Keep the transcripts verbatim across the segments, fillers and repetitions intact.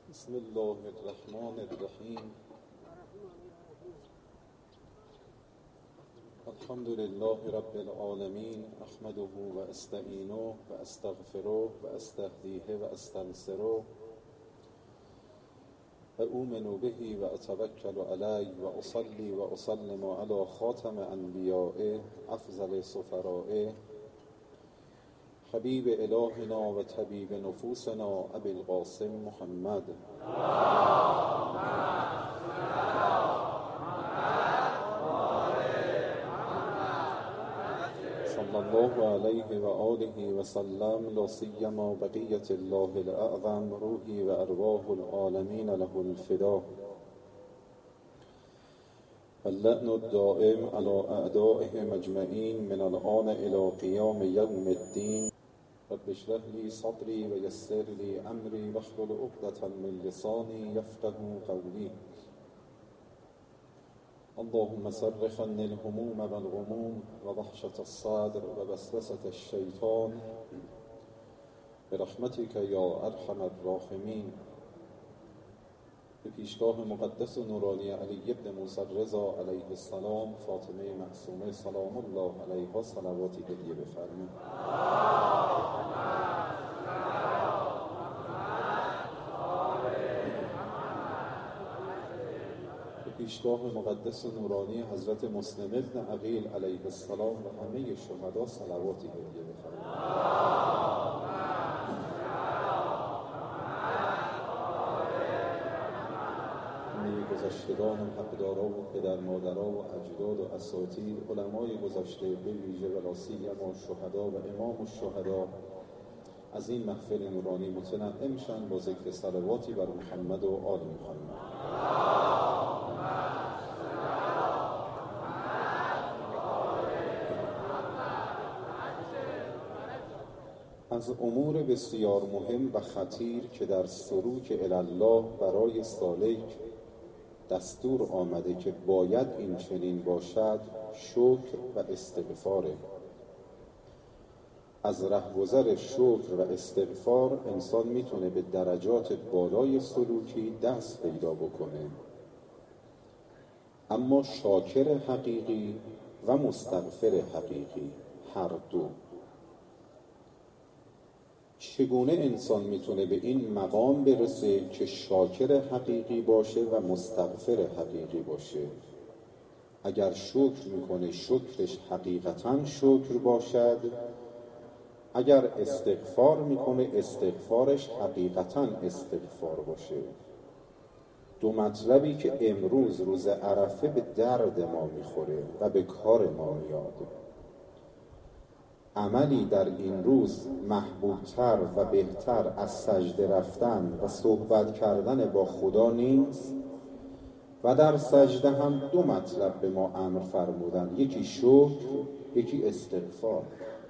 بسم الله الرحمن الرحیم. الحمد لله رب العالمین. احمده و استعینه و استغفره و استهدیه و استنصره و اؤمن به و اتوکل علیه و اصلی و اسلم علی خاتم انبیائه افضل سفرائه حبیب الهنا و طبیب نفوسنا ابی القاسم محمد صلی الله علیه و آله و سلم. لا سیما بقیة الله الاعظم روحی و ارواح العالمین له الفدا. اللعن الدائم على اعدائهم اجمعین من الآن الى قیام یوم الدین. رب اشرح لی صدری و یسر لی امری واحلل عقدة من لسانی یفقهوا قولی. اللهم صرف عني الهموم والغموم ووحشة الصدر ووسوسة الشیطان برحمتك یا ارحم الراحمین. به پیشگاه مقدس و نورانی علی ابن موسی رضا علیه السلام، فاطمه معصومه سلام الله علیها صلواتی هدیه بفرمایید. به پیشگاه مقدس و نورانی حضرت مسلم ابن عقیل علیه السلام و همه شهدا صلواتی هدیه بفرمایید. گذشتگان و حقدارا و پدر مادرها و اجداد و اساتید، علمای گذشته به ویژه و لاسیما شهدا و امام الشهدا از این محفل نورانی متنعم شن با ذکر صلواتی بر محمد و آل محمد. از امور بسیار مهم و خطیر که در سلوک الی برای سالک دستور آمده که باید این چنین باشد، شکر و استغفاره. از رهگذر شکر و استغفار انسان میتونه به درجات بالای سلوکی دست پیدا بکنه. اما شاکر حقیقی و مستغفر حقیقی هر دو. چگونه انسان میتونه به این مقام برسه که شاکر حقیقی باشه و مستغفر حقیقی باشه؟ اگر شکر میکنه شکرش حقیقتاً شکر باشد، اگر استغفار میکنه استغفارش حقیقتاً استغفار باشه. دو مطلبی که امروز روز عرفه به درد ما میخوره و به کار ما میاد. عملی در این روز محبوبتر و بهتر از سجده رفتن و صحبت کردن با خدا نیست و در سجده هم دو مطلب به ما امر فرمودن، یکی شکر، یکی استغفار.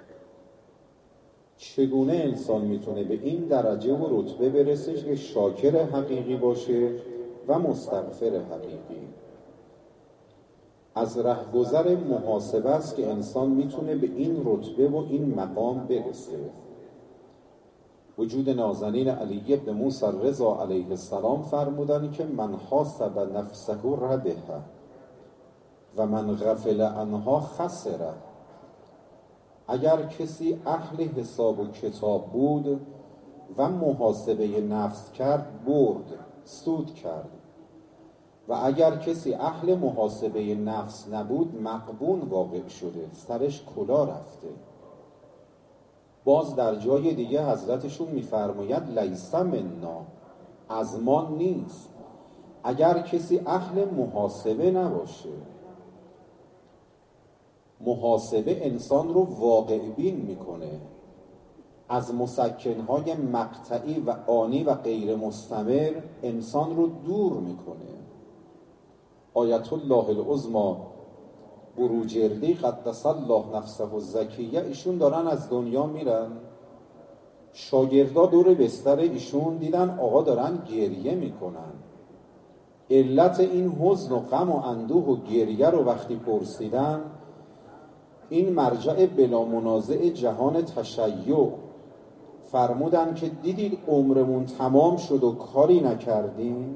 چگونه انسان میتونه به این درجه و رتبه برسه که شاکر حقیقی باشه و مستغفر حقیقی؟ از رهگذر محاسبه است که انسان میتونه به این رتبه و این مقام برسه. وجود نازنین علی ابن موسی رضا علیه السلام فرمودن که من حاسب نفسه ربح و من غفل عنها خسر. اگر کسی اهل حساب و کتاب بود و محاسبه نفس کرد، برد، سود کرد. و اگر کسی اهل محاسبه نفس نبود، مغبون واقع شده، سرش کلا رفته. باز در جای دیگه حضرتشون میفرماید لیس منا، از ما نیست. اگر کسی اهل محاسبه نباشه، محاسبه انسان رو واقع بین میکنه، از مسکنهای مقطعی و آنی و غیر مستمر انسان رو دور میکنه. آیت الله العظمی بروجردی قدس الله نفسه الزکیه، ایشون دارن از دنیا میرن، شاگردا دور بستر ایشون دیدن آقا دارن گریه میکنن. علت این حزن و غم و اندوه و گریه رو وقتی پرسیدن، این مرجع بلا منازع جهان تشیع فرمودن که دیدید عمرمون تمام شد و کاری نکردیم.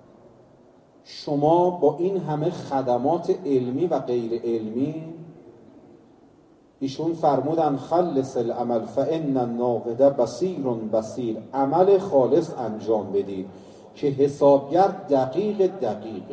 شما با این همه خدمات علمی و غیر علمی، ایشون فرمودن خلص العمل فان الناقد بصیر بصیر، عمل خالص انجام بدید که حسابگر دقیق دقیقه.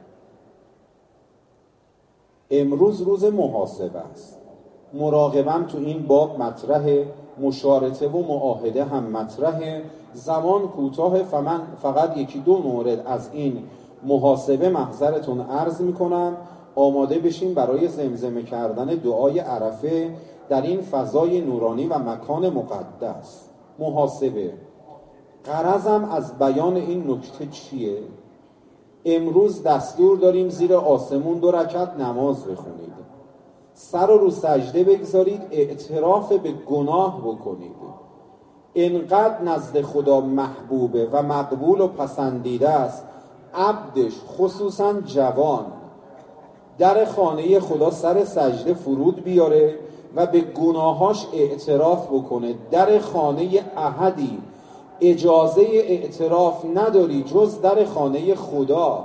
امروز روز محاسبه است. مراقبم تو این باب مطرحه، مشارطه و معاهده هم مطرحه. زمان کوتاه، فمن فقط یکی دو مورد از این محاسبه محضرتون عرض میکنم. آماده بشین برای زمزمه کردن دعای عرفه در این فضای نورانی و مکان مقدس. محاسبه. غرضم از بیان این نکته چیه؟ امروز دستور داریم زیر آسمون دو رکعت نماز بخونید، سر رو رو سجده بگذارید، اعتراف به گناه بکنید. اینقدر نزد خدا محبوبه و مقبول و پسندیده است عبدش، خصوصا جوان، در خانه خدا سر سجده فرود بیاره و به گناهاش اعتراف بکنه. در خانه احدی اجازه اعتراف نداری جز در خانه خدا.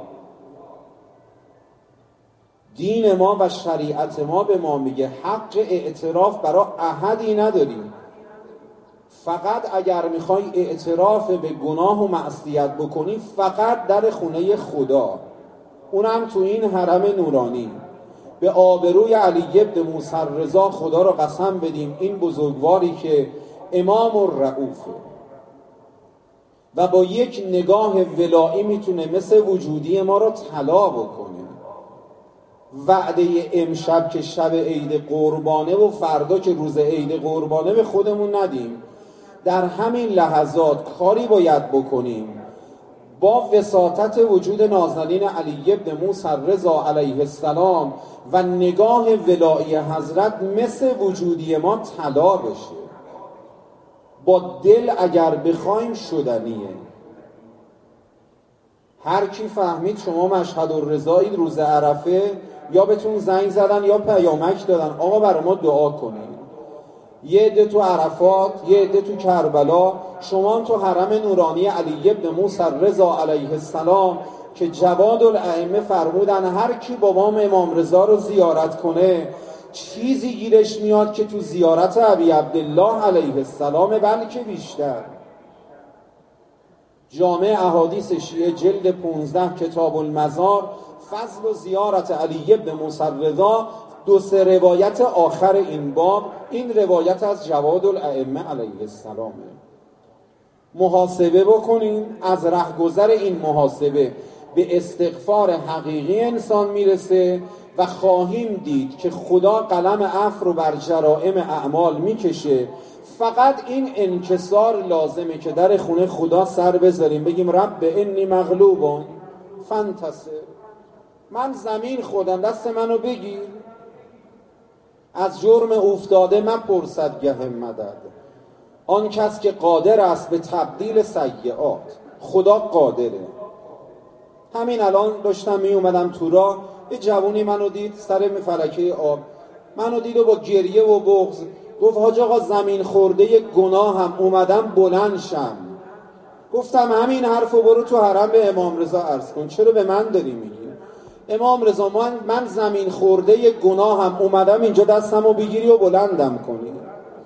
دین ما و شریعت ما به ما میگه حق اعتراف برای احدی نداری. فقط اگر میخوای اعتراف به گناه و معصیت بکنی فقط در خونه خدا، اونم تو این حرم نورانی. به آبروی علی ابن موسی رضا خدا رو قسم بدیم این بزرگواری که امام الرؤوفه و با یک نگاه ولایی میتونه مثل وجودی ما رو طلا بکنه. وعده امشب که شب عید قربانه و فردا که روز عید قربانه به خودمون ندیم. در همین لحظات کاری باید بکنیم با وساطت وجود نازنین علی ابن موسی رضا علیه السلام و نگاه ولایی حضرت مثل وجودی ما طلا بشه. با دل اگر بخوایم شدنیه. هر کی فهمید شما مشهد الرضایید روز عرفه، یا بهتون زنگ زدن یا پیامک دادن آقا برای ما دعا کنید. یه عده تو عرفات، یه عده تو کربلا، شما تو حرم نورانی علی ابن موسی رضا علیه السلام که جواد الائمه فرمودن هر کی بابام امام رضا رو زیارت کنه چیزی گیرش میاد که تو زیارت ابی عبدالله علیه السلام، بلکه بیشتر. جامع احادیث شیعه جلد پانزده کتاب المزار، فضل و زیارت علی ابن موسی رضا، دو سه روایت آخر این باب، این روایت از جواد الائمه علیه السلامه. محاسبه بکنیم. از رهگذر این محاسبه به استغفار حقیقی انسان میرسه و خواهیم دید که خدا قلم عفو رو بر جرائم اعمال میکشه. فقط این انکسار لازمه که در خونه خدا سر بذاریم، بگیم رب انی مغلوبون فانتصر، من زمین خودم، دست منو بگیر، از جرم افتاده من پرسد گه مدد. آن کس که قادر است به تبدیل سیئات، خدا قادره. همین الان داشتم می اومدم تو راه، یه جوونی منو دید سر فلکه آب، منو دید و با گریه و بغض گفت حاج آقا زمین خورده گناه هم اومدم بلند شم. گفتم همین حرفو برو تو حرم به امام رضا عرض کن. چرا به من داری میگی؟ امام رضا من, من زمین خورده گناه هم اومدم اینجا دستمو بگیری و بلندم کنی.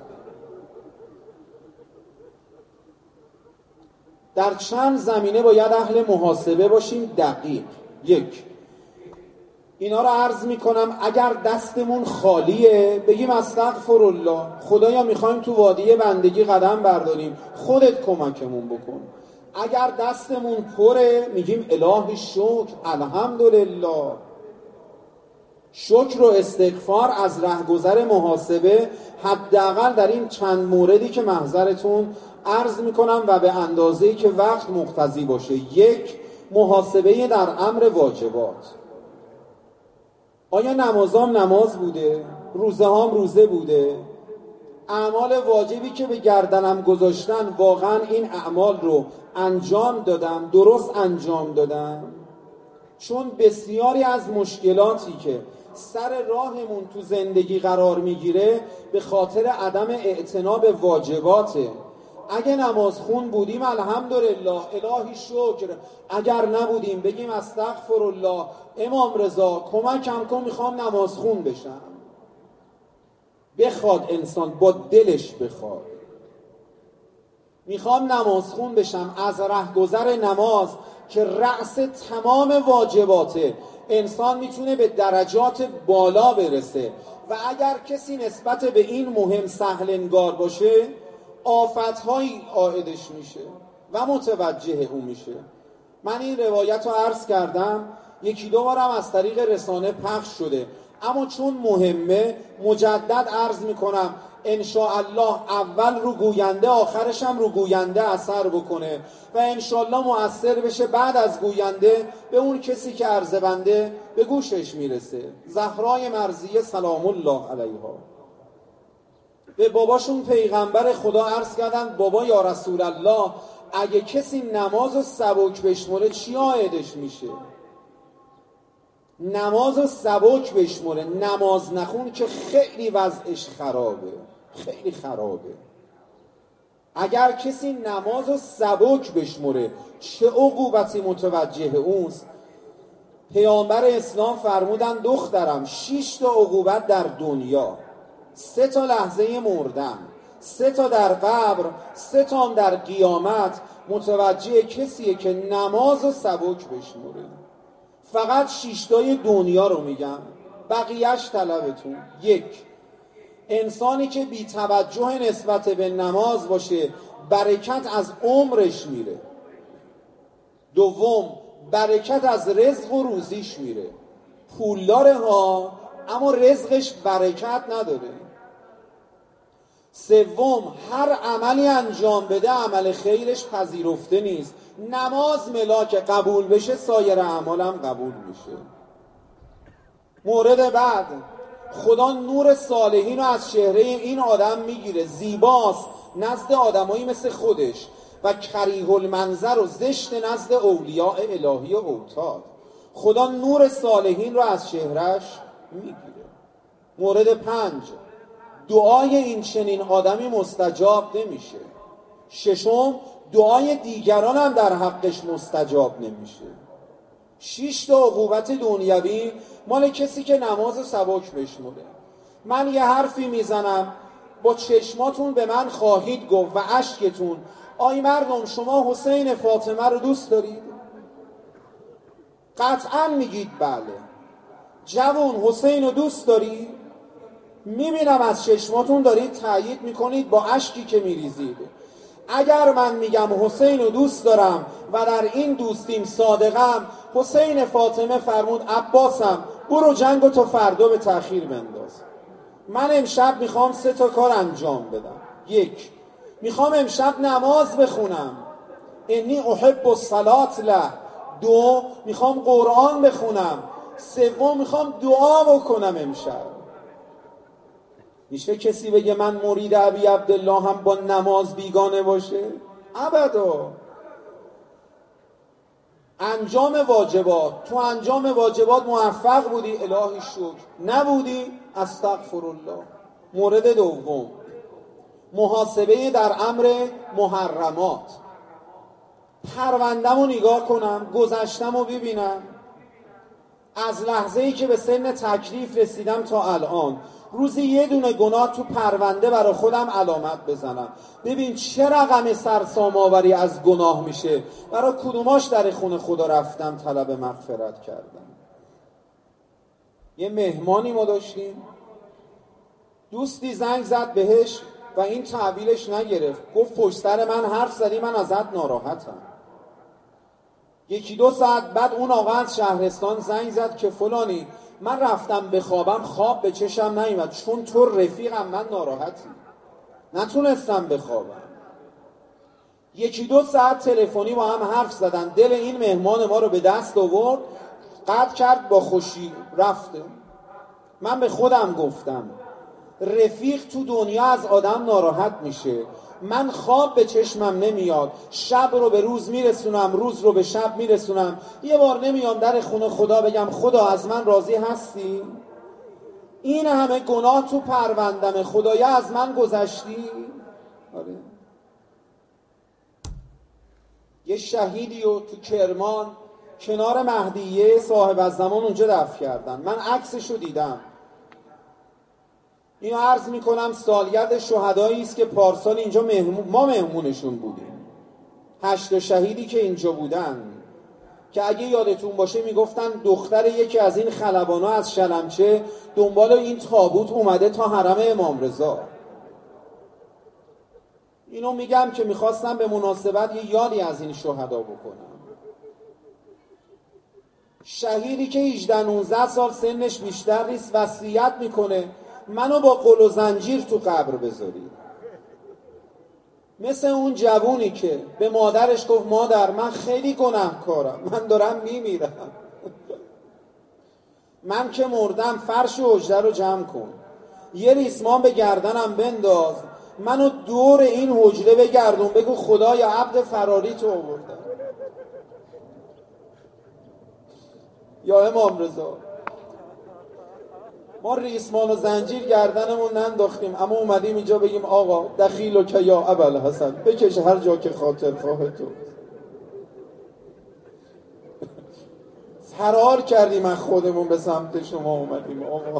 در چند زمینه باید اهل محاسبه باشیم دقیق. یک، اینا رو عرض میکنم اگر دستمون خالیه بگیم استغفرالله، خدایا میخوایم تو وادی بندگی قدم برداریم، خودت کمکمون بکن. اگر دستمون پره میگیم الهی شکر، الحمدلله. شکر و استغفار از رهگذر محاسبه حداقل در این چند موردی که محضرتون عرض میکنم و به اندازه‌ای که وقت مقتضی باشه. یک، محاسبه در امر واجبات. آیا نمازام نماز بوده؟ روزه هام روزه بوده؟ اعمال واجبی که به گردنم گذاشتن واقعا این اعمال رو انجام دادم، درست انجام دادم؟ چون بسیاری از مشکلاتی که سر راهمون تو زندگی قرار میگیره به خاطر عدم اعتنا به واجباته. اگه نماز خون بودیم الحمدلله، الهی شکر. اگر نبودیم بگیم استغفرالله. امام رضا کمکم کن میخوام نماز خون بشم. بخواد انسان، با دلش بخواد، میخوام نماز خون بشم، از رهگذر نماز که رأس تمام واجباته انسان میتونه به درجات بالا برسه و اگر کسی نسبت به این مهم سهل انگار باشه آفتهایی عائدش میشه و متوجه او میشه. من این روایت رو عرض کردم، یکی دو بارم از طریق رسانه پخش شده، اما چون مهمه مجدد عرض میکنم انشاءالله اول رو گوینده آخرش هم رو گوینده اثر بکنه و انشاءالله مؤثر بشه بعد از گوینده به اون کسی که عرض بنده به گوشش میرسه. زهرای مرضیه سلام الله علیها به باباشون پیغمبر خدا عرض کردن بابا یا رسول الله اگه کسی نماز و سبک بشمره چی عایدش میشه؟ نماز و سبک بشمره، نماز نخون که خیلی وضعش خرابه، خیلی خرابه. اگر کسی نماز و سبک بشمره چه عقوبتی متوجه اوست؟ پیامبر اسلام فرمودن دخترم شش تا عقوبت در دنیا، سه تا لحظه مردن، سه تا در قبر، سه تا هم در قیامت متوجه کسیه که نماز و سبک بشمره. فقط شیشتای دنیا رو میگم، بقیهش طلبتون. یک، انسانی که بی توجه نسبت به نماز باشه برکت از عمرش میره. دوم، برکت از رزق و روزیش میره. پولداره ها اما رزقش برکت نداره. سوم، هر عملی انجام بده عمل خیرش پذیرفته نیست. نماز ملاک قبول بشه سایر اعمالم قبول میشه. مورد بعد، خدا نور صالحین رو از چهره این آدم میگیره، زیباست نزد آدمایی مثل خودش و کریه المنظر و زشت نزد اولیاء الهی و اوتاد. خدا نور صالحین رو از چهرهش میگیره. مورد پنج، دعای این چنین آدمی مستجاب نمیشه. ششم، دعای دیگران هم در حقش مستجاب نمیشه. شش تا عقوبت دنیوی مال کسی که نماز سبک بشمره. من یه حرفی میزنم با چشماتون به من خواهید گفت و اشکتون، آی مردم شما حسین فاطمه رو دوست دارید؟ قطعا میگید بله. جوان حسین رو دوست دارید؟ میبینم از چشماتون دارید تأیید میکنید با اشکی که میریزید. اگر من میگم حسین رو دوست دارم و در این دوستیم صادقم، حسین فاطمه فرمود عباسم برو جنگو تو فردا به تأخیر بنداز. من امشب میخوام سه تا کار انجام بدم. یک، میخوام امشب نماز بخونم، انی احب الصلاة له. دو، میخوام قرآن بخونم. سوم، میخوام دعا بکنم امشب. میشه کسی بگه من مرید ابی عبدالله هم با نماز بیگانه باشه؟ ابدا. انجام واجبات، تو انجام واجبات موفق بودی الهی شکر، نبودی استغفرالله. مورد دوم، محاسبه در امر محرمات. پروندم رو نگاه کنم، گذشتم رو ببینم، از لحظه‌ای که به سن تکلیف رسیدم تا الان روزی یه دونه گناه تو پرونده برای خودم علامت بزنم، ببین چه رقم سرسام آوری از گناه میشه، برای کدوماش در خونه خدا رفتم طلب مغفرت کردم. یه مهمانی ما داشتیم، دوستی زنگ زد بهش و این تحویلش نگرفت، گفت پشت سر من حرف زدی من ازت ناراحتم. یکی دو ساعت بعد اون آقا از شهرستان زنگ زد که فلانی من رفتم بخوابم خواب به چشم نیومد، چون تو رفیقم من ناراحتی نتونستم بخوابم. یکی دو ساعت تلفنی با هم حرف زدن، دل این مهمان ما رو به دست آورد، قطع کرد با خوشی رفته. من به خودم گفتم رفیق تو دنیا از آدم ناراحت میشه، من خواب به چشمم نمیاد، شب رو به روز میرسونم، روز رو به شب میرسونم، یه بار نمیام در خونه خدا بگم خدا از من راضی هستی؟ این همه گناه تو پروندم، خدایا از من گذشتی؟ آره. یه شهیدی رو تو کرمان کنار مهدیه صاحب الزمان اونجا دفن کردن. من عکسش رو دیدم. اینو عرض میکنم سالگرد شهدایی است که پارسال اینجا مهمون ما مهمونشون بودیم. هشت شهیدی که اینجا بودن که اگه یادتون باشه میگفتن دختر یکی از این خلبانا از شلمچه دنبال این تابوت اومده تا حرم امام رضا. اینو میگم که میخواستم به مناسبت یه یادی از این شهدا بکنم. شهیدی که هجده نوزده سال سنش بیشتر نیست وصیت میکنه منو با قل و زنجیر تو قبر بذارید. مثل اون جوونی که به مادرش گفت مادر من خیلی گناهکارم، من دارم میمیرم، من که مردم فرش حجره رو جمع کن، یه ریسمان به گردنم بنداز، منو دور این حجره بگردون، بگو خدایا عبد فراری تو آوردم. یا امام رضا ما ریسمان و زنجیر گردنمون ننداختیم اما اومدیم اینجا بگیم آقا دخیل و که یا ابوالحسن بکش هر جا که خاطر خواه تو. فرار کردیم از خودمون به سمت شما اومدیم آقا.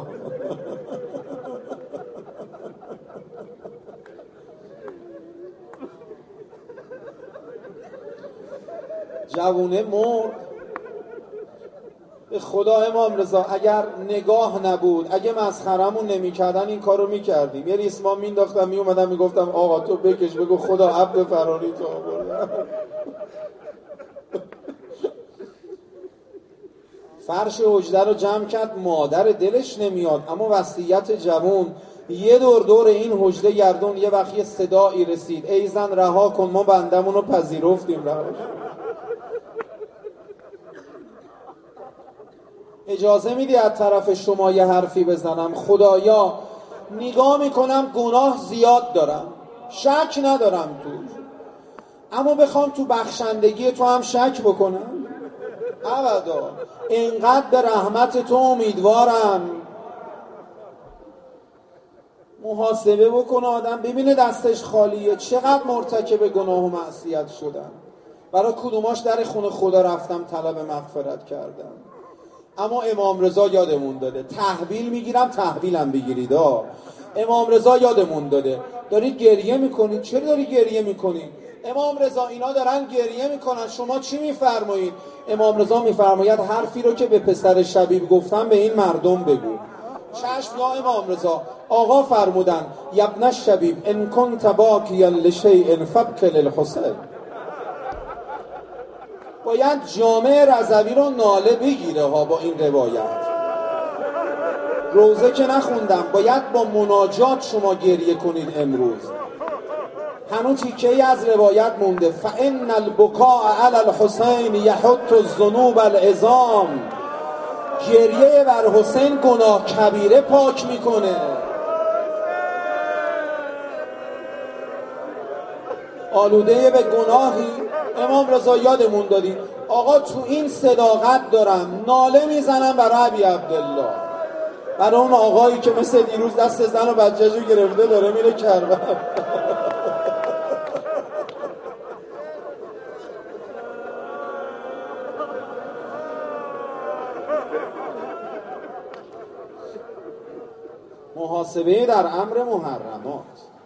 جوونه مرد. به خدا امام رضا اگر نگاه نبود، اگه مسخرمون نمی کردن این کارو می کردیم. یه ریسمان می انداختم می اومدم می گفتم آقا تو بکش، بگو خدا عبد فراری تو آوردم. فرش حجره رو جمع کرد، مادر دلش نمیاد اما وصیت جوون یه دور دور این حجره گردون. یه وقت یه صدایی رسید ای زن رها کن، ما بندمون رو پذیرفتیم رهاش. اجازه میدی از طرف شما یه حرفی بزنم؟ خدایا نگاه میکنم گناه زیاد دارم، شک ندارم تو، اما بخوام تو بخشندگی تو هم شک بکنم؟ ابدا. اینقدر به رحمت تو امیدوارم. محاسبه بکنه آدم ببینه دستش خالیه، چقدر مرتکب گناه و معصیت شدم، برای کدوماش در خونه خدا رفتم طلب مغفرت کردم. اما امام رضا یادمون داده، تحویل میگیرم تحویلم بگیرید. آه امام رضا یادمون داده. دارید گریه میکنید، چرا داری گریه میکنید؟ امام رضا اینا دارن گریه میکنن، شما چی میفرمایید؟ امام رضا میفرماید حرفی رو که به پسر شبیب گفتم به این مردم بگو. چشم یا امام رضا. آقا فرمودن یبن الشبیب ان کنت باکیا لشیء فابک للحسین. باید جامع رضوی رو ناله بگیره ها با این روایت. روزه که نخوندم، باید با مناجات شما گریه کنید امروز. هنوز تیکه‌ای از روایت مونده فان البکاء علی الحسین یحط الذنوب العظام. گریه بر حسین گناه کبیره پاک میکنه. آلوده به گناهی امام رضا یادمون دادی. آقا تو این صداقت دارم ناله میزنم برای ابی عبدالله، برای اون آقایی که مثل دیروز دست زن و بچه‌شو گرفته داره میره کربلا. محاسبه در امر محرمات.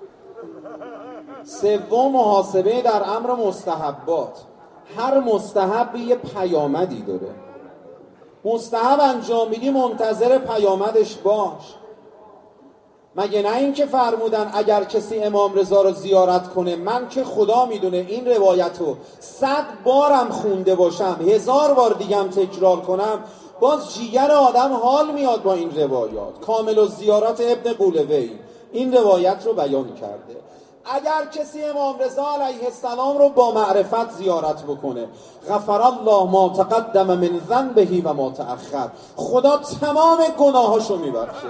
سوم محاسبه در امر مستحبات. هر مستحبی یه پیامدی داره. مستحب انجام میدی منتظر پیامدش باش. مگه نه این که فرمودن اگر کسی امام رضا رو زیارت کنه، من که خدا میدونه این روایت رو صد بارم خونده باشم، هزار بار دیگم تکرار کنم، باز جیگر آدم حال میاد با این روایات. کامل الزیارات ابن قولوی این روایت رو بیان کرده. اگر کسی امام رضا علیه السلام رو با معرفت زیارت بکنه، غفر الله ما تقدم من ذنبه و ما تأخر، خدا تمام گناهاشو میبخشه.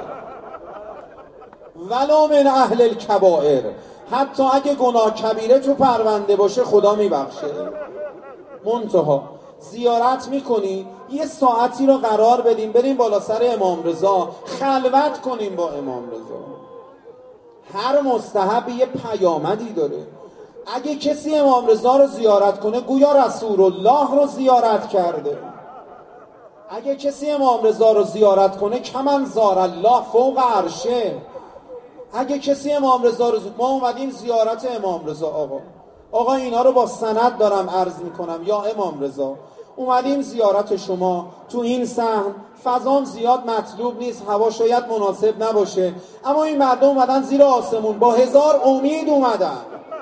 ولو من اهل الکبائر، حتی اگه گناه کبیره تو پرونده باشه خدا میبخشه. منتها زیارت میکنی، یه ساعتی رو قرار بدیم بریم بالا سر امام رضا خلوت کنیم با امام رضا. هر مستحب یه پیامدی داره. اگه کسی امام رضا رو زیارت کنه گویا رسول الله رو زیارت کرده. اگه کسی امام رضا رو زیارت کنه کمن زار الله فوق عرشه. اگه کسی امام رضا رو زیارت... ما اومدیم زیارت امام رضا. آقا آقا اینا رو با سند دارم عرض میکنم. یا امام رضا اومدیم زیارت شما، تو این صحن فضام زیاد مطلوب نیست، هوا شاید مناسب نباشه، اما این مردم اومدن زیر آسمون با هزار امید اومدن.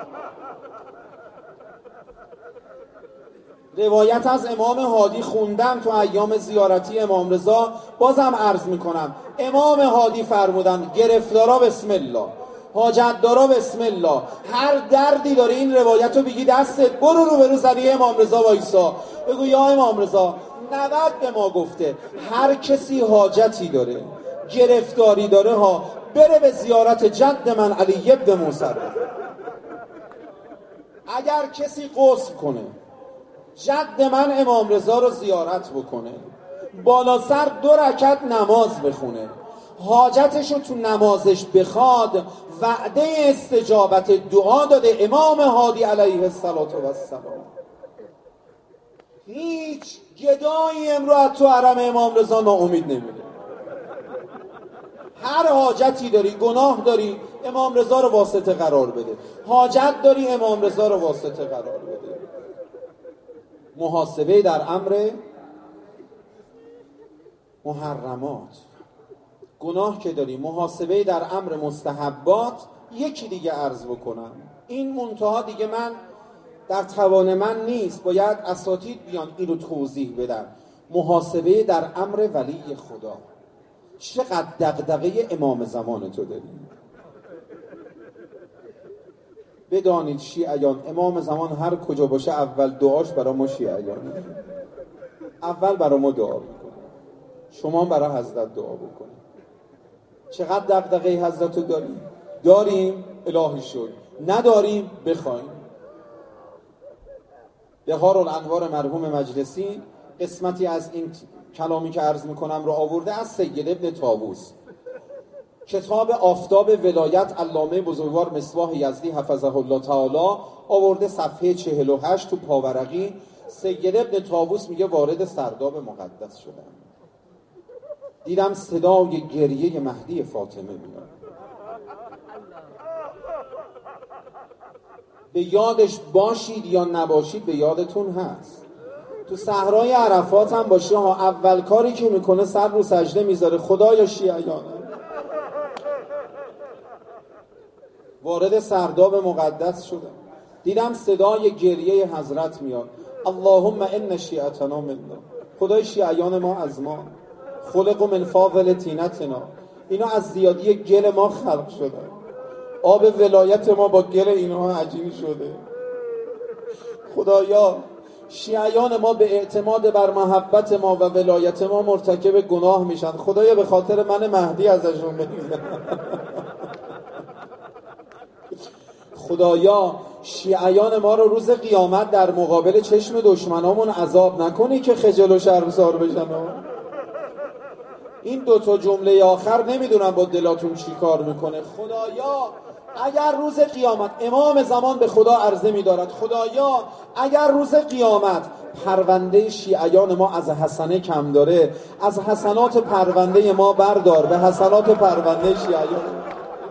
روایت از امام هادی خوندم تو ایام زیارتی امام رضا، بازم عرض میکنم. امام هادی فرمودن گرفتارا بسم الله، حاجت دارا بسم الله، هر دردی داره این روایت رو بگی دستت، برو رو برو زدی امام رضا وایسا، بگو یا امام رضا نود به ما گفته هر کسی حاجتی داره گرفتاری داره ها بره به زیارت جد من علی بن موسی. اگر کسی غسل کنه جد من امام رضا رو زیارت بکنه، بالا سر دو رکعت نماز بخونه، حاجتشو تو نمازش بخواد، وعده استجابت دعا داده امام هادی علیه السلام. هیچ گدایی امروز تو حرم امام رضا ناامید نمیده. هر حاجتی داری، گناه داری، امام رضا رو واسطه قرار بده. حاجت داری، امام رضا رو واسطه قرار بده. محاسبه در امر محرمات، گناه که داری، محاسبه در امر مستحبات. یکی دیگه عرض بکنم، این منتها دیگه من در توان من نیست، باید اساتید بیان اینو توضیح بدن. محاسبه در امر ولی خدا. چقدر دغدغه امام زمان تو داری؟ بدانید شیعیان امام زمان هر کجا باشه اول دعاش برای ما شیعیانه، اول برای ما دعا بکنه، شما برای حضرت دعا بکنید. چقدر دغدغه حضرت رو داریم؟ داریم الهی شد، نداریم بخوایم. بهار الانوار مرحوم مجلسی قسمتی از این کلامی که عرض میکنم رو آورده از سید ابن طاووس، کتاب آفتاب ولایت علامه بزرگوار مصباح یزدی حفظه الله تعالی آورده صفحه چهل و هشت تو پاورقی. سید ابن طاووس میگه وارد سرداب مقدس شدم، دیدم صدای گریه مهدی فاطمه میاد. به یادش باشید یا نباشید به یادتون هست. تو صحرای عرفات هم باشه ها، اول کاری که میکنه سر رو سجده میذاره خدایا شیعیانه. وارد سرداب مقدس شدم، دیدم صدای گریه حضرت میاد. اللهم ان شیعتنا منا، خدای شیعیان ما از ما، خلق من فاضل طینتنا، اینا از زیادی گل ما خلق شدن، آب ولایت ما با گل اینها عجین شده. خدایا شیعیان ما به اعتماد بر محبت ما و ولایت ما مرتکب گناه میشن، خدایا به خاطر من مهدی ازشون بگذر. خدایا شیعیان ما رو روز قیامت در مقابل چشم دشمنامون عذاب نکنی که خجل و شرمسار بشن. این دوتا جمله آخر نمیدونم با دلاتون چی کار میکنه. خدایا اگر روز قیامت، امام زمان به خدا عرضه میدارد، خدایا اگر روز قیامت پرونده شیعیان ما از حسنه کم داره، از حسنات پرونده ما بردار به حسنات پرونده شیعیان.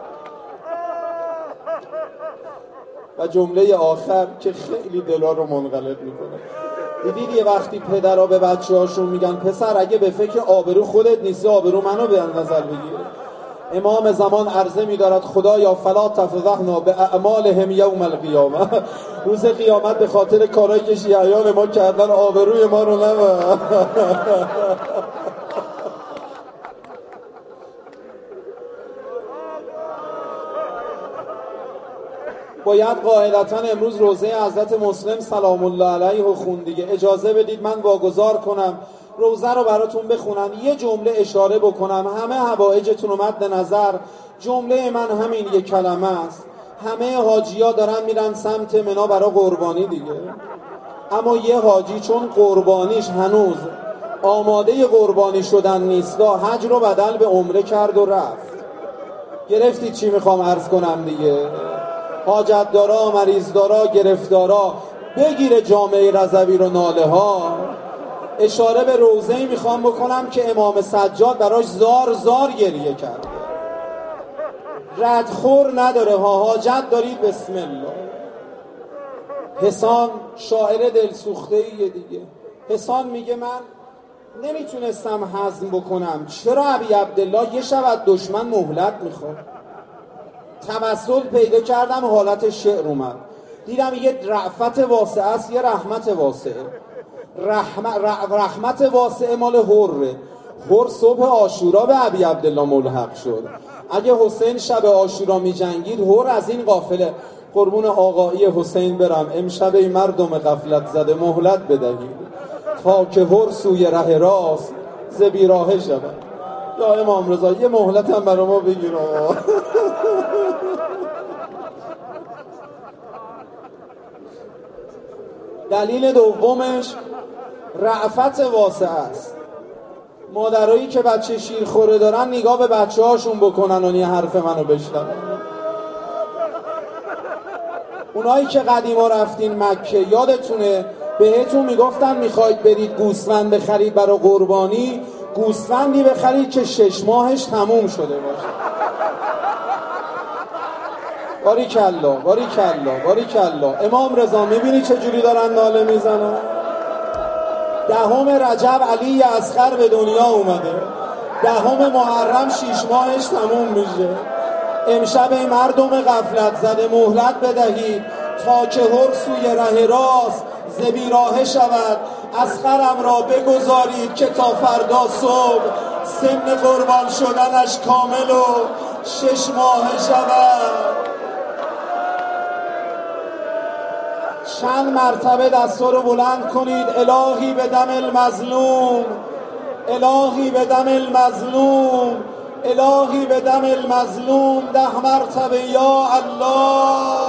و جمله آخر که خیلی دلا رو منقلب میکنه، دیدید یه وقتی پدرها به بچه هاشون میگن پسر اگه به فکر آبرو خودت نیستی آبرو منو به نظر بگیر. امام زمان عرضه میدارد خدایا فلا تفضحنا به اعمالهم یوم القیامه، روز قیامت به خاطر کارهایی که شیعیان ما کردن آبروی ما رو نبر. باید قاعدتاً امروز روزه حضرت مسلم سلام الله علیه و خون دیگه. اجازه بدید من واگذار کنم روزه رو براتون بخونم، یه جمله اشاره بکنم، همه حوائجتون رو مد نظر. جمله من همین یک کلمه است. همه حاجی‌ها دارن میرن سمت منا برای قربانی دیگه، اما یه حاجی چون قربانیش هنوز آماده قربانی شدن نیست، حج رو بدل به عمره کرد و رفت. گرفتید چی میخوام عرض کنم دیگه؟ حاجت دارا، مریض دارا، گرفتارا، بگیره جامعه رضوی رو ناله ها. اشاره به روضه‌ای میخوام بکنم که امام سجاد براش زار زار گریه کرد. ردخور نداره ها، حاجت دارید بسم الله. حسان شاعر دلسوخته‌ایه دیگه. حسان میگه من نمیتونستم هضم بکنم چرا ابی عبدالله یه شب از دشمن مهلت میخواد. توسل پیدا کردم، حالت شعر اومد، دیدم یه رأفت واسعه است، یه رحمت واسعه. رحم... رحمت واسعه مال حره. حر صبح عاشورا به ابی عبدالله ملحق شد. اگه حسین شب عاشورا می جنگید، حر از این قافله قربون آقایی حسین برم، امشب ای مردم غفلت زده مهلت بدهید تا که حر سوی ره راست ز بیراهه شود. یا امام رضا یه مهلت هم برای ما بگیر آقا. دلیل دومش رأفت واسعه است. مادرایی که بچه شیرخوره دارن نگاه به بچه هاشون بکنن و یه حرف منو بشنون. اونایی که قدیما رفتین مکه یادتونه بهتون میگفتن میخواید برید گوسفند بخرید برای قربانی، گوسفندی بخرید که شش ماهش تموم شده باشه. باریکلا باریکلا باریکلا. امام رضا میبینی چه جوری دارن ناله میزنن؟ دهم رجب علی اصغر به دنیا اومده، دهم محرم شیش ماهش تموم میشه. امشب ای مردم غفلت زده مهلت بدهید تا که حر سوی ره راست ز بیراهه شود. اصغرم را بگذارید که تا فردا صبح سن قربان شدنش کامل و شش ماهه شود. چند مرتبه دستا رو بلند کنید. الهی به دم المظلوم، الهی به دم المظلوم، الهی به دم المظلوم، ده مرتبه یا الله.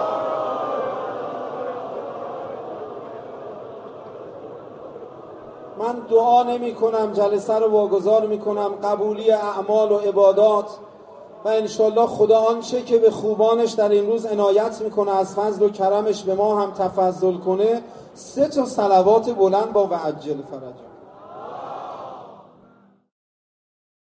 من دعا نمی کنم، جلسه رو واگذار می کنم، قبولی اعمال و عبادات و انشالله خدا آنچه که به خوبانش در این روز عنایت میکنه از فضل و کرمش به ما هم تفضل کنه. سه تا صلوات بلند با وعجل فرج.